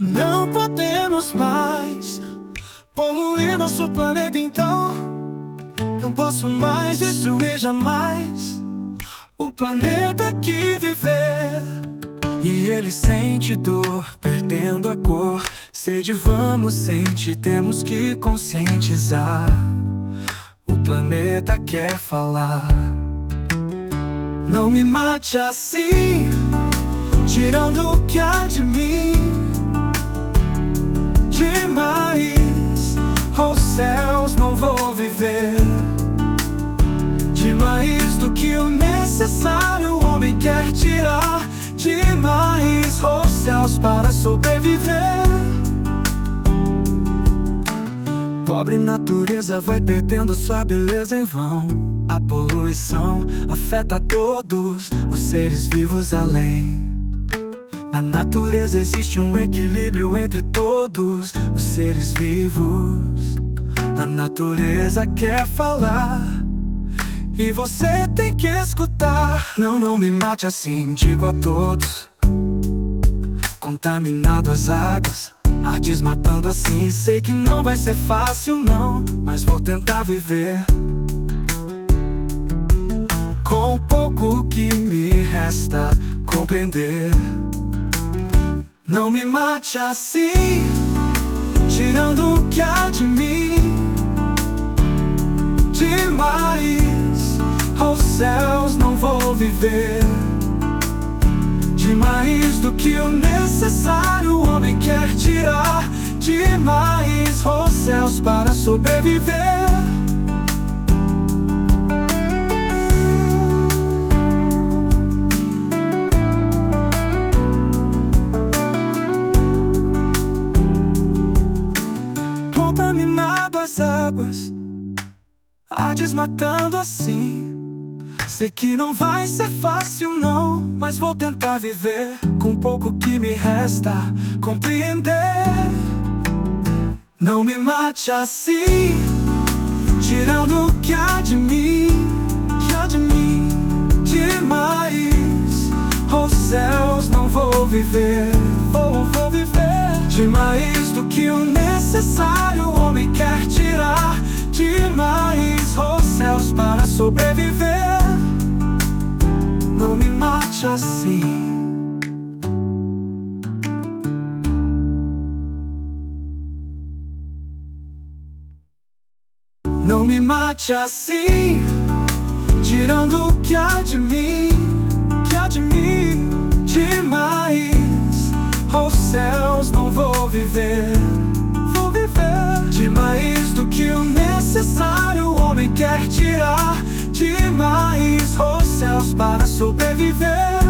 Não podemos mais poluir nosso planeta, então não posso mais destruir jamais o planeta que viver. E ele sente dor, perdendo a cor. Sede vamos sentir, temos que conscientizar. O planeta quer falar. Não me mate assim, tirando o que há de mim. Demais, aos céus não vou viver. Demais do que o necessário o homem quer tirar. Demais, aos céus para sobreviver. Pobre natureza vai perdendo sua beleza em vão. A poluição afeta todos os seres vivos além. Na natureza existe um equilíbrio entre todos os seres vivos. A natureza quer falar e você tem que escutar. Não me mate assim, digo a todos. Contaminado as águas, ardes matando assim. Sei que não vai ser fácil não, mas vou tentar viver com o pouco que me resta compreender. Não me mate assim, tirando o que há de mim. Demais, aos céus não vou viver. Demais do que o necessário o homem quer tirar. Demais, aos céus para sobreviver. Contaminado as águas, ardes matando assim. Sei que não vai ser fácil não, mas vou tentar viver com o pouco que me resta compreender. Não me mate assim, tirando o que há de mim. Que há de mim. Demais, aos céus não vou viver. Vou viver. Demais do que o necessário o homem quer tirar. Demais, aos céus para sobreviver. Não me mate assim. Não me mate assim, tirando o que há de mim. Que há de mim. Demais, aos céus não vou viver. Vou viver. Demais do que o necessário o homem quer tirar. Demais, aos céus para sobreviver.